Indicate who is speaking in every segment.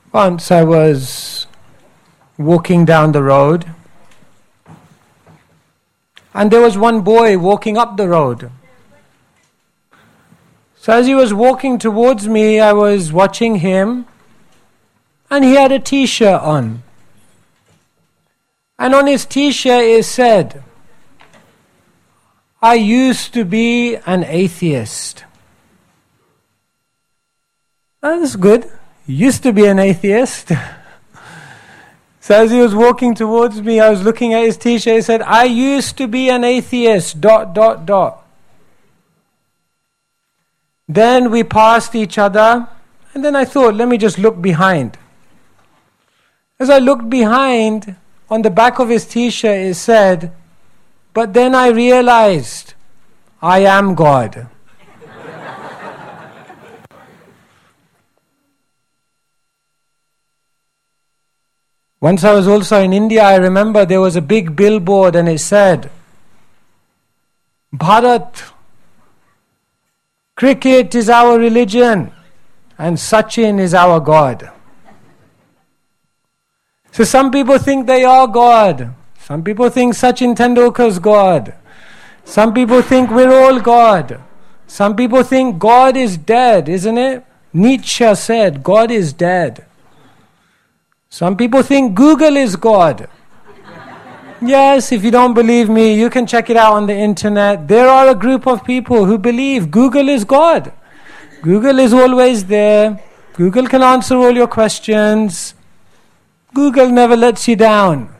Speaker 1: Once I was walking down the road, and there was one boy walking up the road. So as he was walking towards me, I was watching him, and he had a t-shirt on. And on his t-shirt it said, "I used to be an atheist." That's good. Used to be an atheist. So as he was walking towards me, I was looking at his t-shirt. He said, "I used to be an atheist, ... Then we passed each other, and then I thought, let me just look behind. As I looked behind, on the back of his t-shirt it said, "But then I realized, I am God." Once I was also in India, I remember there was a big billboard and it said, "Bharat, cricket is our religion and Sachin is our God." So some people think they are God. Some people think Sachin Tendulkar's God. Some people think we're all God. Some people think God is dead, isn't it? Nietzsche said God is dead. Some people think Google is God. Yes, if you don't believe me, you can check it out on the internet. There are a group of people who believe Google is God. Google is always there. Google can answer all your questions. Google never lets you down.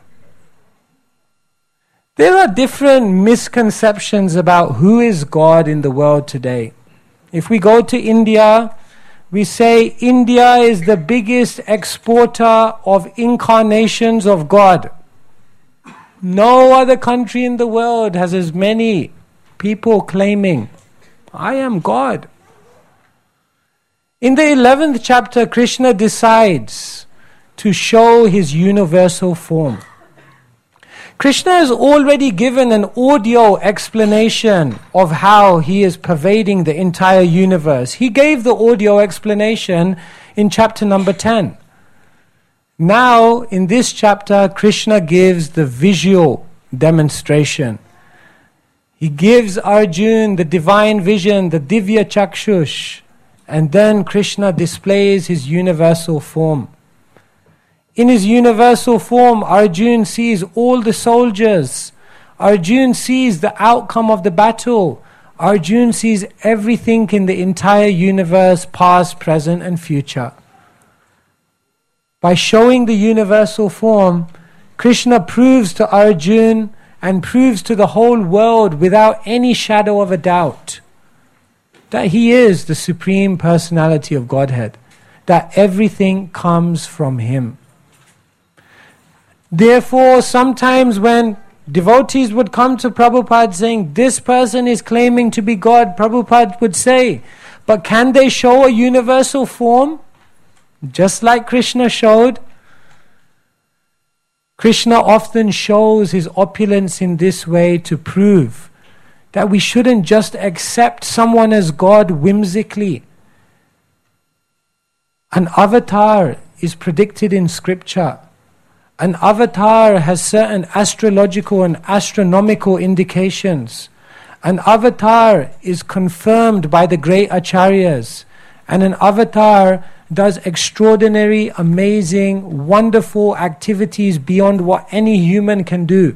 Speaker 1: There are different misconceptions about who is God in the world today. If we go to India, we say India is the biggest exporter of incarnations of God. No other country in the world has as many people claiming, "I am God." In the 11th chapter, Krishna decides to show his universal form. Krishna has already given an audio explanation of how he is pervading the entire universe. He gave the audio explanation in chapter number 10. Now, in this chapter, Krishna gives the visual demonstration. He gives Arjuna the divine vision, the Divya Chakshush, and then Krishna displays his universal form. In his universal form, Arjuna sees all the soldiers. Arjuna sees the outcome of the battle. Arjuna sees everything in the entire universe, past, present, and future. By showing the universal form, Krishna proves to Arjuna and proves to the whole world without any shadow of a doubt that he is the Supreme Personality of Godhead, that everything comes from him. Therefore, sometimes when devotees would come to Prabhupada saying, "This person is claiming to be God," Prabhupada would say, "But can they show a universal form? Just like Krishna showed." Krishna often shows his opulence in this way to prove that we shouldn't just accept someone as God whimsically. An avatar is predicted in scripture. An avatar has certain astrological and astronomical indications. An avatar is confirmed by the great acharyas. And an avatar does extraordinary, amazing, wonderful activities beyond what any human can do.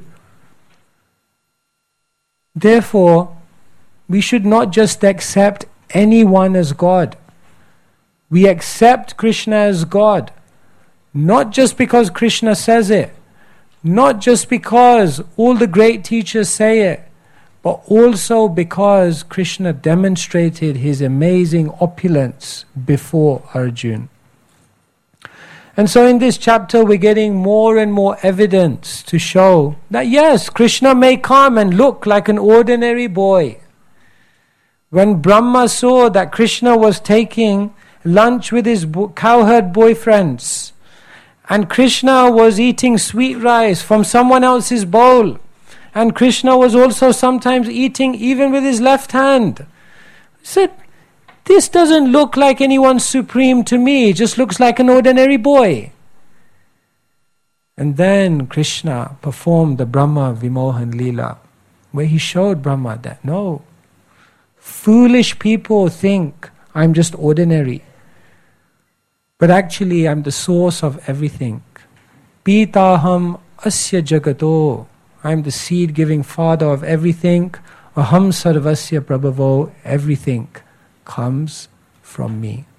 Speaker 1: Therefore, we should not just accept anyone as God. We accept Krishna as God. Not just because Krishna says it, not just because all the great teachers say it, but also because Krishna demonstrated his amazing opulence before Arjuna. And so in this chapter we're getting more and more evidence to show that yes, Krishna may come and look like an ordinary boy. When Brahma saw that Krishna was taking lunch with his cowherd boyfriends, and Krishna was eating sweet rice from someone else's bowl, and Krishna was also sometimes eating even with his left hand, he said, this doesn't look like anyone supreme to me, it just looks like an ordinary boy. And then Krishna performed the Brahma Vimohan Leela, where he showed Brahma that, no, foolish people think I'm just ordinary. But actually I'm the source of everything. Pitaham asya jagato. I'm the seed-giving father of everything. Aham sarvasya prabhavo. Everything comes from me.